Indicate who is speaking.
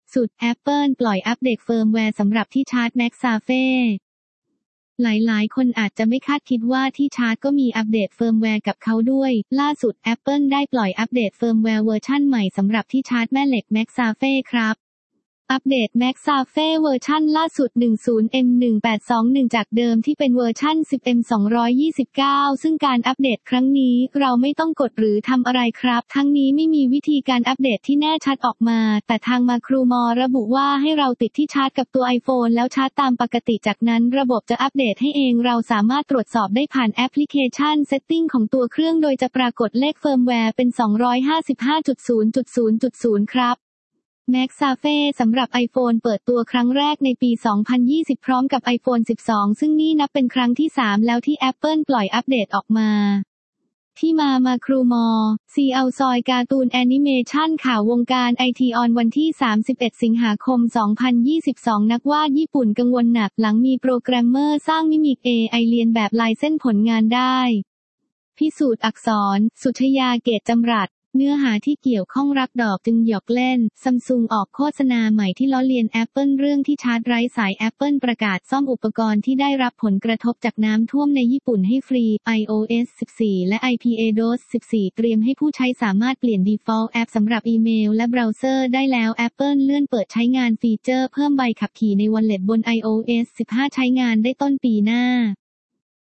Speaker 1: สุด Apple ปล่อยอัปเดตเฟิร์มแวร์สำหรับที่ชาร์จ MagSafe หลายๆคนอาจจะไม่คาดคิดว่าที่ชาร์จก็มีอัปเดตเฟิร์มแวร์กับเขาด้วย ล่าสุด Apple ได้ปล่อยอัปเดตเฟิร์มแวร์เวอร์ชั่นใหม่สำหรับที่ชาร์จแม่เหล็ก MagSafe ครับ อัปเดต MagSafe เวอร์ชันล่าสุด 10M1821 จากเดิมที่เป็นเวอร์ชัน 10M229 ซึ่งการอัปเดตครั้งนี้เราไม่ต้องกดหรือทำอะไรครับทั้งนี้ไม่มีวิธีการอัปเดตที่แน่ชัดออกมาแต่ทางมาครูมอระบุว่าให้เราติดที่ชาร์จกับตัว iPhone แล้วชาร์จตามปกติจากนั้นระบบจะอัปเดตให้เองเราสามารถตรวจสอบได้ผ่านแอปพลิเคชัน Setting ของตัวเครื่องโดยจะปรากฏเลขเฟิร์มแวร์เป็น 255.0.0.0 ครับMagSafe สำหรับ iPhone เปิดตัวครั้งแรกในปี 2020 พร้อมกับ iPhone 12 ซึ่งนี่นับเป็นครั้งที่ 3 แล้วที่ Apple ปล่อยอัปเดตออกมาที่มาครูมอซีเอาซอยการ์ตูนแอนิเมชันข่าววงการไอทีออนวันที่ 31 สิงหาคม 2022 นักวาดญี่ปุ่นกังวลหนักหลังมีโปรแกรมเมอร์สร้างมิมิก AI เลียนแบบลายเส้นผลงานได้พิสูจน์อักษรสุชยาเกตจำรัดเนื้อหาที่เกี่ยวข้องรักดอกจึงหยอกเล่นซัมซุงออกโฆษณาใหม่ที่ล้อเลียน Apple เรื่องที่ชาร์จไร้สาย Apple ประกาศซ่อมอุปกรณ์ที่ได้รับผลกระทบจากน้ำท่วมในญี่ปุ่นให้ฟรี iOS 14 และ iPadOS 14 เตรียมให้ผู้ใช้สามารถเปลี่ยน Default App สำหรับอีเมลและเบราว์เซอร์ได้แล้ว Apple เลื่อนเปิดใช้งานฟีเจอร์เพิ่มใบขับขี่ใน Wallet บน iOS 15 ใช้งานได้ต้นปีหน้า